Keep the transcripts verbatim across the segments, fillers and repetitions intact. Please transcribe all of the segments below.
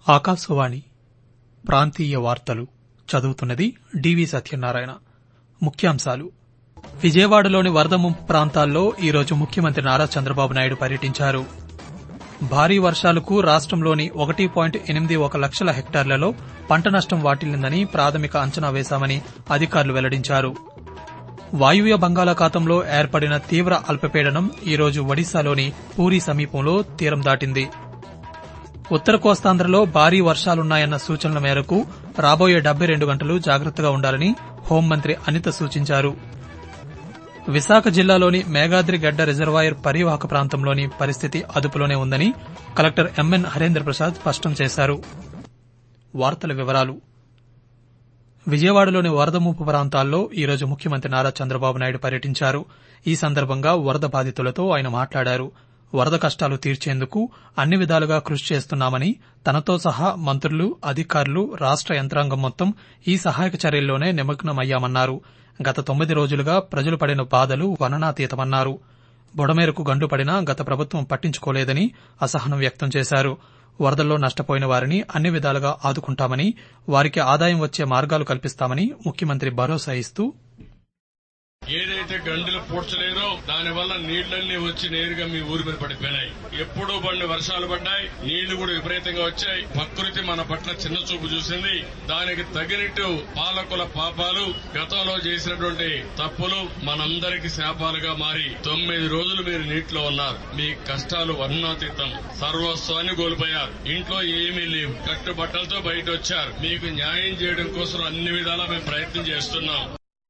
ఆకాశవాణి ప్రాంతీయ వార్తలు చదువుతున్నది డివి సత్యనారాయణ. ముఖ్యాంశాలు: విజయవాడలోని వరద ముంపు ప్రాంతాల్లో ఈరోజు ముఖ్యమంత్రి నారా చంద్రబాబు నాయుడు పర్యటించారు. భారీ వర్షాలకు రాష్టంలోని ఒకటి పాయింట్ ఎనిమిది ఒక లక్షల హెక్టార్లలో పంట నష్టం వాటిల్లిందని ప్రాథమిక అంచనా వేశామని అధికారులు వెల్లడించారు. వాయువ్య బంగాళాఖాతంలో ఏర్పడిన తీవ్ర అల్పపీడనం ఈరోజు ఒడిశాలోని పూరీ సమీపంలో తీరం దాటింది. ఉత్తర కోస్తాంధ్రలో భారీ వర్షాలున్నాయన్న సూచనల మేరకు రాబోయే డెబ్బై రెండు గంటలు జాగ్రత్తగా ఉండాలని హోంమంత్రి అనిత సూచించారు. విశాఖ జిల్లాలోని మేఘాద్రి గడ్డ రిజర్వాయర్ పరీవాహక ప్రాంతంలోని పరిస్థితి అదుపులోనే ఉందని కలెక్టర్ ఎంఎన్ హరేంద్ర ప్రసాద్ స్పష్టం చేశారు. వార్తల వివరాలు: విజయవాడలోని వరద ముంపు ప్రాంతాల్లో ఈరోజు ముఖ్యమంత్రి నారా చంద్రబాబు నాయుడు పర్యటించారు. ఈ సందర్భంగా వరద బాధితులతో ఆయన మాట్లాడారు. వరద కష్టాలు తీర్చేందుకు అన్ని విధాలుగా కృషి చేస్తున్నామని, తనతో సహా మంత్రులు, అధికారులు, రాష్ట యంత్రాంగం మొత్తం ఈ సహాయక చర్యల్లోనే నిమగ్నమయ్యామన్నారు. గత తొమ్మిది రోజులుగా ప్రజలు పడిన బాధలు వర్ణనాతీతమన్నారు. బుడమేరకు గండు పడినా గత ప్రభుత్వం పట్టించుకోలేదని అసహనం వ్యక్తం చేశారు. వరదల్లో నష్టపోయిన వారిని అన్ని విధాలుగా ఆదుకుంటామని, వారికి ఆదాయం వచ్చే మార్గాలు కల్పిస్తామని ముఖ్యమంత్రి భరోసా ఇస్తూ, ఏదైతే గండిలు పూడ్చలేదో దానివల్ల నీళ్లన్నీ వచ్చి నేరుగా మీ ఊరి మీద పడిపోయినాయి. ఎప్పుడూ పడిన వర్షాలు పడ్డాయి, నీళ్లు కూడా విపరీతంగా వచ్చాయి. ప్రకృతి మన పట్ల చిన్న చూపు చూసింది. దానికి తగినట్టు పాలకుల పాపాలు, గతంలో చేసినటువంటి తప్పులు మనందరికీ శాపాలుగా మారి తొమ్మిది రోజులు మీరు నీటిలో ఉన్నారు. మీ కష్టాలు వర్ణాతీతం. సర్వస్వాన్ని కోల్పోయారు. ఇంట్లో ఏమీ లేవు. కట్టుబట్టలతో బయట వచ్చారు. మీకు న్యాయం చేయడం కోసం అన్ని విధాలా మేము ప్రయత్నం చేస్తున్నాం.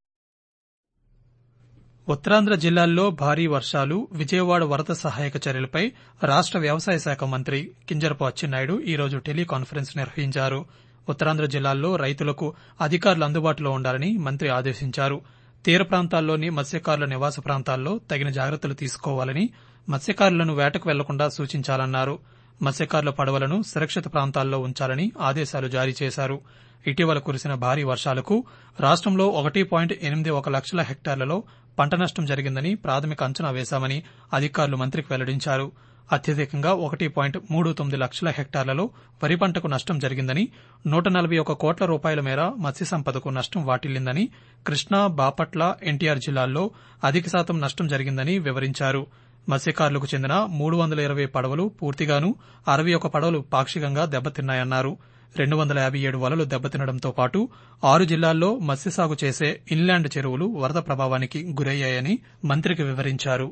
ఉత్తరాంధ్ర జిల్లాల్లో భారీ వర్షాలు, విజయవాడ వరద సహాయక చర్యలపై రాష్ట వ్యవసాయ శాఖ మంత్రి కింజరపు అచ్చెన్నాయుడు ఈరోజు టెలికాన్ఫరెన్స్ నిర్వహించారు. ఉత్తరాంధ్ర జిల్లాల్లో రైతులకు అధికారులు అందుబాటులో ఉండాలని మంత్రి ఆదేశించారు. తీర ప్రాంతాల్లోని మత్స్యకారుల నివాస ప్రాంతాల్లో తగిన జాగ్రత్తలు తీసుకోవాలని, మత్స్యకారులను వేటకు వెళ్లకుండా సూచించాలన్నారు. మత్స్యకారుల పడవలను సురక్షిత ప్రాంతాల్లో ఉంచాలని ఆదేశాలు జారీ చేశారు. ఇటీవల కురిసిన భారీ వర్షాలకు రాష్టంలో ఒకటి పాయింట్ ఎనిమిది ఒక లక్షల హెక్టార్లలో పంట నష్టం జరిగిందని ప్రాథమిక అంచనా వేశామని అధికారులు మంత్రికి వెల్లడించారు. అత్యధికంగా ఒకటి పాయింట్ మూడు తొమ్మిది లక్షల హెక్టార్లలో వరి పంటకు నష్టం జరిగిందని, నూట నలభై ఒక కోట్ల రూపాయల మేర మత్స్య సంపదకు నష్టం వాటిల్లిందని, కృష్ణా, బాపట్ల, ఎన్టీఆర్ జిల్లాల్లో అధిక శాతం నష్టం జరిగిందని వివరించారు. మత్స్యకారులకు చెందిన మూడు వందల ఇరవై పడవలు పూర్తిగాను, అరవై ఒక పడవలు పాక్షికంగా దెబ్బతిన్నాయన్నారు. రెండు వందల యాభై ఏడు వలలు దెబ్బతినడంతో పాటు ఆరు జిల్లాల్లో మత్స్యసాగు చేసే ఇన్లాండ్ చెరువులు వరద ప్రభావానికి గురయ్యాయని మంత్రికి వివరించారు.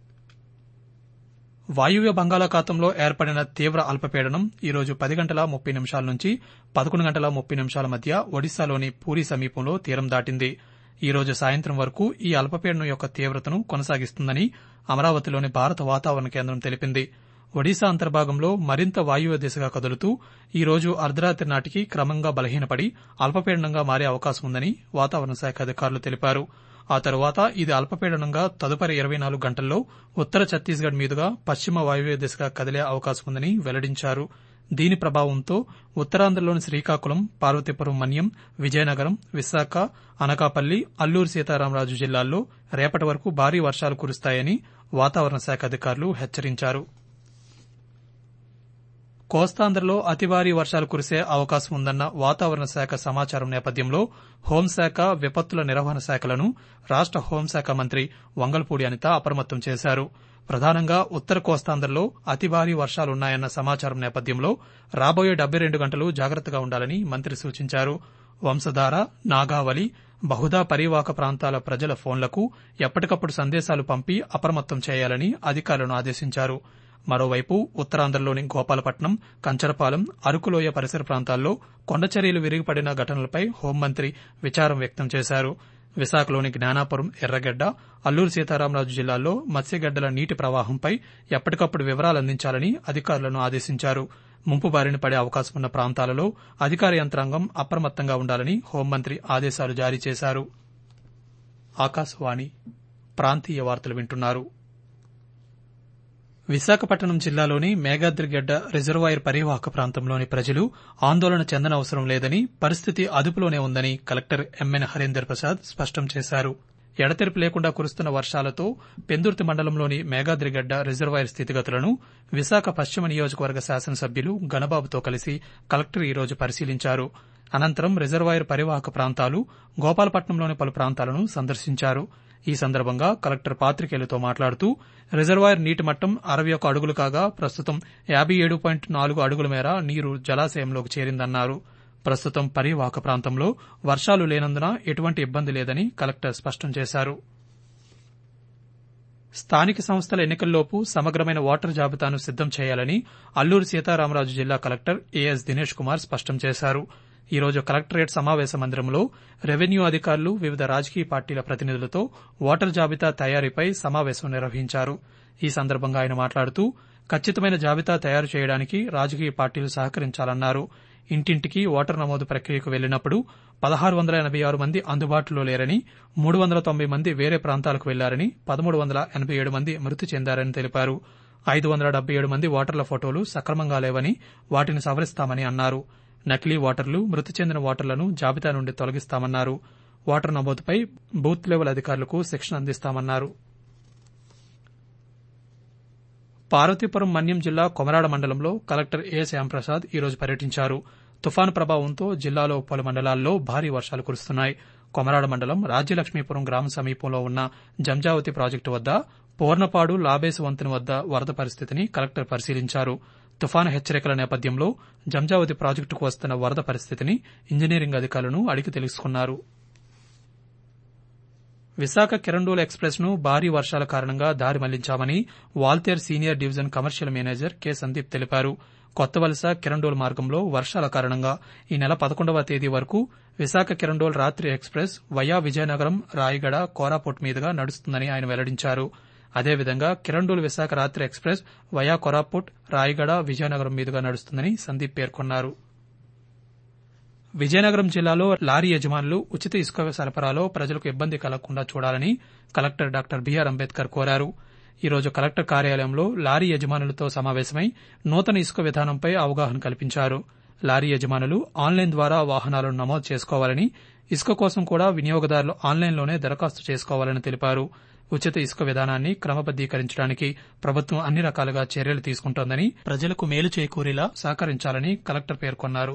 వాయువ్య బంగాళాఖాతంలో ఏర్పడిన తీవ్ర అల్పపీడనం ఈరోజు పది గంటల ముప్పై నిమిషాల నుంచి పదకొండు గంటల ముప్పై నిమిషాల మధ్య ఒడిశాలోని పూరీ సమీపంలో తీరం దాటింది. ఈ రోజు సాయంత్రం వరకు ఈ అల్పపీడనం యొక్క తీవ్రతను కొనసాగిస్తుందని అమరావతిలోని భారత వాతావరణ కేంద్రం తెలిపింది. ఒడిశా అంతర్భాగంలో మరింత వాయువ్య దిశగా కదులుతూ ఈ రోజు అర్ధరాత్రి నాటికి క్రమంగా బలహీనపడి అల్పపీడనంగా మారే అవకాశం ఉందని వాతావరణ శాఖ అధికారులు తెలిపారు. ఆ తరువాత ఇది అల్పపీడనంగా తదుపరి ఇరవై నాలుగు గంటల్లో ఉత్తర ఛత్తీస్గఢ్ మీదుగా పశ్చిమ వాయువ్య దిశగా కదిలే అవకాశం ఉందని వెల్లడించారు. దీని ప్రభావంతో ఉత్తరాంధ్రలోని శ్రీకాకుళం, పార్వతీపురం మన్యం, విజయనగరం, విశాఖ, అనకాపల్లి, అల్లూరు సీతారామరాజు జిల్లాల్లో రేపటి వరకు భారీ వర్షాలు కురుస్తాయని వాతావరణ శాఖ అధికారులు హెచ్చరించారు. కోస్తాంధ్రలో అతి భారీ వర్షాలు కురిసే అవకాశం ఉందన్న వాతావరణ శాఖ సమాచారం నేపథ్యంలో హోంశాఖ, విపత్తుల నిర్వహణ శాఖలను రాష్ట హోంశాఖ మంత్రి వంగల్పూడి అనిత అప్రమత్తం చేశారు. ప్రధానంగా ఉత్తర కోస్తాంధ్రలో అతి భారీ వర్షాలున్నాయన్న సమాచారం నేపథ్యంలో రాబోయే డెబ్బై రెండు గంటలు జాగ్రత్తగా ఉండాలని మంత్రి సూచించారు. వంశధార, నాగావళి, బహుదా పరీవాహక ప్రాంతాల ప్రజల ఫోన్లకు ఎప్పటికప్పుడు సందేశాలు పంపి అప్రమత్తం చేయాలని అధికారులను ఆదేశించారు. మరోవైపు ఉత్తరాంధ్రలోని గోపాలపట్నం, కంచరపాలెం, అరకులోయ పరిసర ప్రాంతాల్లో కొండచర్యలు విరిగిపడిన ఘటనలపై హోంమంత్రి విచారం వ్యక్తం చేశారు. విశాఖలోని జ్ఞానాపురం, ఎర్రగడ్డ, అల్లూరు సీతారామరాజు జిల్లాల్లో మత్స్యగడ్డల నీటి ప్రవాహంపై ఎప్పటికప్పుడు వివరాలు అందించాలని అధికారులను ఆదేశించారు. ముంపు బారిన పడే అవకాశం ఉన్న ప్రాంతాలలో అధికార యంత్రాంగం అప్రమత్తంగా ఉండాలని హోంమంత్రి ఆదేశాలు జారీ చేశారు. ఆకాశవాణి ప్రాంతీయ వార్తలు వింటున్నారు. విశాఖపట్నం జిల్లాలోని మేఘాద్రిగడ్డ రిజర్వాయర్ పరీవాహక ప్రాంతంలోని ప్రజలు ఆందోళన చెందనవసరం లేదని, పరిస్థితి అదుపులోనే ఉందని కలెక్టర్ ఎంఎన్ హరేందర్ ప్రసాద్ స్పష్టం చేశారు. ఎడతెరిపి లేకుండా కురుస్తున్న వర్షాలతో పెందుర్తి మండలంలోని మేఘాద్రిగడ్డ రిజర్వాయర్ స్థితిగతులను విశాఖ పశ్చిమ నియోజకవర్గ శాసనసభ్యులు గణబాబుతో కలిసి కలెక్టర్ ఈ రోజు పరిశీలించారు. అనంతరం రిజర్వాయర్ పరివాహక ప్రాంతాలు, గోపాలపట్నంలోని పలు ప్రాంతాలను సందర్శించారు. ఈ సందర్భంగా కలెక్టర్ పాతికేయులతో మాట్లాడుతూ రిజర్వాయర్ నీటి మట్టం అరవై ఒక్క అడుగులు కాగా ప్రస్తుతం యాబై ఏడు పాయింట్ నాలుగు అడుగుల మేర నీరు జలాశయంలోకి చేరిందన్నారు. ప్రస్తుతం పరివాహక ప్రాంతంలో వర్షాలు లేనందున ఎటువంటి ఇబ్బంది లేదని కలెక్టర్ స్పష్టం చేశారు. స్థానిక సంస్థల ఎన్నికల్లోపు సమగ్రమైన ఓటర్ జాబితాను సిద్దం చేయాలని అల్లూరు సీతారామరాజు జిల్లా కలెక్టర్ ఏఎస్ దినేష్ కుమార్ స్పష్టం చేశారు. ఈ రోజు కలెక్టరేట్ సమావేశ మందిరంలో రెవెన్యూ అధికారులు, వివిధ రాజకీయ పార్టీల ప్రతినిధులతో ఓటర్ జాబితా తయారీపై సమావేశం నిర్వహించారు. ఈ సందర్భంగా ఆయన మాట్లాడుతూ ఖచ్చితమైన జాబితా తయారు చేయడానికి రాజకీయ పార్టీలు సహకరించాలన్నారు. ఇంటింటికి ఓటర్ నమోదు ప్రక్రియకు వెళ్లినప్పుడు పదహారు వందల ఎనబై ఆరు మంది అందుబాటులో లేరని, మూడు వందల తొంభై మంది వేరే ప్రాంతాలకు వెళ్లారని, పదమూడు వందల ఎనబై ఏడు మంది మృతి చెందారని తెలిపారు. ఐదు వందల డెబ్బై ఏడు మంది ఓటర్ల ఫోటోలు సక్రమంగా లేవని, వాటిని సవరిస్తామని అన్నారు. నకిలీ ఓటర్లు, మృతి చెందిన ఓటర్లను జాబితా నుండి తొలగిస్తామన్నారు. ఓటర్ నమోదుపై బూత్ లెవెల్ అధికారులకు శిక్షణ అందిస్తామన్నారు. పార్వతీపురం మన్యం జిల్లా కొమరాడ మండలంలో కలెక్టర్ ఏ శ్యాంప్రసాద్ ఈ రోజు పర్యటించారు. తుఫాను ప్రభావంతో జిల్లాలో పలు మండలాల్లో భారీ వర్షాలు కురుస్తున్నాయి. కొమరాడ మండలం రాజ్యలక్ష్మీపురం గ్రామ సమీపంలో ఉన్న జంజావతి ప్రాజెక్టు వద్ద పూర్ణపాడు లాబేసు వంతెన వద్ద వరద పరిస్థితిని కలెక్టర్ పరిశీలించారు. తుఫాను హెచ్చరికల నేపథ్యంలో జంజావతి ప్రాజెక్టుకు వస్తున్న వరద పరిస్థితిని ఇంజనీరింగ్ అధికారులను అడిగి తెలుసుకున్నారు. విశాఖ కిరండూల్ ఎక్స్ప్రెస్ ను భారీ వర్షాల కారణంగా దారి మళ్లించామని Waltair senior division commercial manager K Sandeep తెలిపారు. కొత్తవలస కిరండోల్ మార్గంలో వర్షాల కారణంగా ఈ నెల పదకొండవ తేదీ వరకు విశాఖ కిరండోల్ రాత్రి ఎక్స్ప్రెస్ వయా విజయనగరం, రాయగడ, కోరాపుట్ మీదుగా నడుస్తుందని ఆయన వెల్లడించారు. అదేవిధంగా కిరండోల్ విశాఖ రాత్రి ఎక్స్ప్రెస్ వయా కోరాపుట్, రాయగడ, విజయనగరం మీదుగా నడుస్తుందని సందీప్ పేర్కొన్నారు. విజయనగరం జిల్లాలో లారీ యజమానులు ఉచిత ఇసుక సరఫరాలో ప్రజలకు ఇబ్బంది కలగకుండా చూడాలని కలెక్టర్ డాక్టర్ బీఆర్ అంబేద్కర్ కోరారు. ఈ రోజు కలెక్టర్ కార్యాలయంలో లారీ యజమానులతో సమావేశమై నూతన ఇసుక విధానంపై అవగాహన కల్పించారు. లారీ యజమానులు ఆన్లైన్ ద్వారా వాహనాలను నమోదు చేసుకోవాలని, ఇసుక కోసం కూడా వినియోగదారులు ఆన్లైన్లోనే దరఖాస్తు చేసుకోవాలని తెలిపారు. ఉచిత ఇసుక విధానాన్ని క్రమబద్దీకరించడానికి ప్రభుత్వం అన్ని రకాలుగా చర్యలు తీసుకుంటోందని, ప్రజలకు మేలు చేకూరేలా సహకరించాలని కలెక్టర్ పేర్కొన్నారు.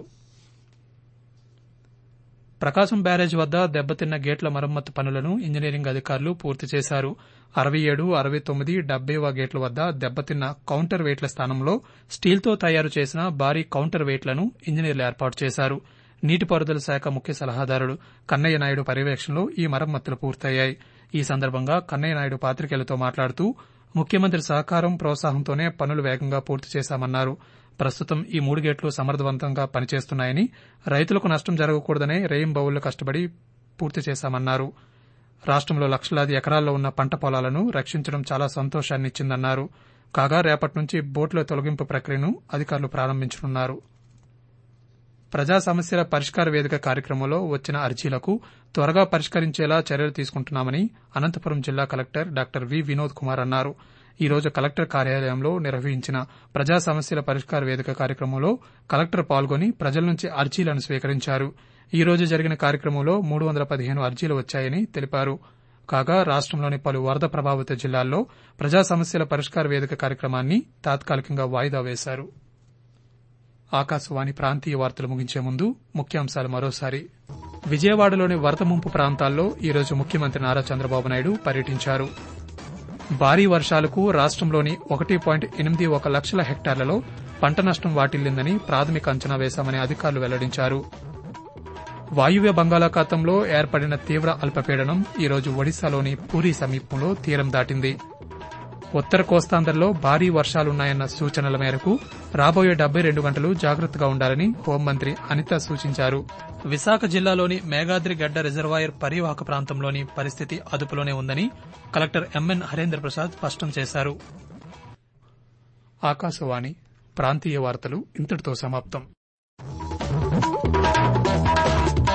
ప్రకాశం బ్యారేజ్ వద్ద దెబ్బతిన్న గేట్ల మరమ్మతు పనులను ఇంజనీరింగ్ అధికారులు పూర్తి చేశారు. అరవై ఏడు, అరవై తొమ్మిది, డెబ్బైవ గేట్ల వద్ద దెబ్బతిన్న కౌంటర్ వెయిట్ల స్థానంలో స్టీల్తో తయారు చేసిన భారీ కౌంటర్ వెయిట్లను ఇంజనీర్లు ఏర్పాటు చేశారు. నీటిపారుదల శాఖ ముఖ్య సలహాదారుడు కన్నయ్య నాయుడు పర్యవేక్షణలో ఈ మరమ్మతులు పూర్తయ్యాయి. ఈ సందర్భంగా కన్నయ్య నాయుడు పాతికేయులతో మాట్లాడుతూ ముఖ్యమంత్రి సహకారం, ప్రోత్సాహంతోనే పనులు వేగంగా పూర్తి చేశామన్నారు. ప్రస్తుతం ఈ మూడు గేట్లు సమర్థవంతంగా పనిచేస్తున్నాయని, రైతులకు నష్టం జరగకూడదనే రేయింబవళ్లు కష్టపడి పూర్తి చేశామన్నారు. రాష్టంలో లక్షలాది ఎకరాల్లో ఉన్న పంట పొలాలను రక్షించడం చాలా సంతోషాన్నిచ్చిందన్నారు. కాగా రేపటి నుంచి బోట్ల తొలగింపు ప్రక్రియను అధికారులు ప్రారంభించనున్నారు. ప్రజా సమస్యల పరిష్కార వేదిక కార్యక్రమంలో వచ్చిన అర్జీలకు త్వరగా పరిష్కరించేలా చర్యలు తీసుకుంటున్నామని అనంతపురం జిల్లా collector doctor V Vinod Kumar అన్నారు. ఈ రోజు కలెక్టర్ కార్యాలయంలో నిర్వహించిన ప్రజా సమస్యల పరిష్కార వేదిక కార్యక్రమంలో కలెక్టర్ పాల్గొని ప్రజల నుంచి అర్జీలను స్వీకరించారు. ఈ రోజు జరిగిన కార్యక్రమంలో మూడు వందల పదిహేను అర్జీలు వచ్చాయని తెలిపారు. కాగా రాష్టంలోని పలు వరద ప్రభావిత జిల్లాల్లో ప్రజా సమస్యల పరిష్కార వేదిక కార్యక్రమాన్ని తాత్కాలికంగా వాయిదా వేశారు. ఆకాశవాణి ప్రాంతీయ వార్తలు ముగించే ముందు ముఖ్యాంశాలు మరోసారి. విజయవాడలోని వరద ముంపు ప్రాంతాల్లో ఈ రోజు ముఖ్యమంత్రి నారా చంద్రబాబు నాయుడు పర్యటించారు. భారీ వర్షాలకు రాష్టంలోని ఒకటి పాయింట్ ఎనిమిది ఒక లక్షల హెక్టార్లలో పంట నష్టం వాటిల్లిందని ప్రాథమిక అంచనా వేశామని అధికారులు వెల్లడించారు. వాయువ్య బంగాళాఖాతంలో ఏర్పడిన తీవ్ర అల్పపీడనం ఈ రోజు ఒడిశాలోని పూరీ సమీపంలో తీరం దాటింది. ఉత్తర కోస్తాంధ్రలో భారీ వర్షాలున్నాయన్న సూచనల మేరకు రాబోయే డెబ్బై రెండు గంటలు జాగ్రత్తగా ఉండాలని హోంమంత్రి అనిత సూచించారు. విశాఖ జిల్లాలోని మేఘాద్రి గడ్డ రిజర్వాయర్ పరివాహక ప్రాంతంలోని పరిస్థితి అదుపులోనే ఉందని కలెక్టర్ ఎంఎన్ హరేంద్ర ప్రసాద్ స్పష్టం చేశారు. ఆకాశవాణి ప్రాంతీయ వార్తలు ఇంతటితో సమాప్తం.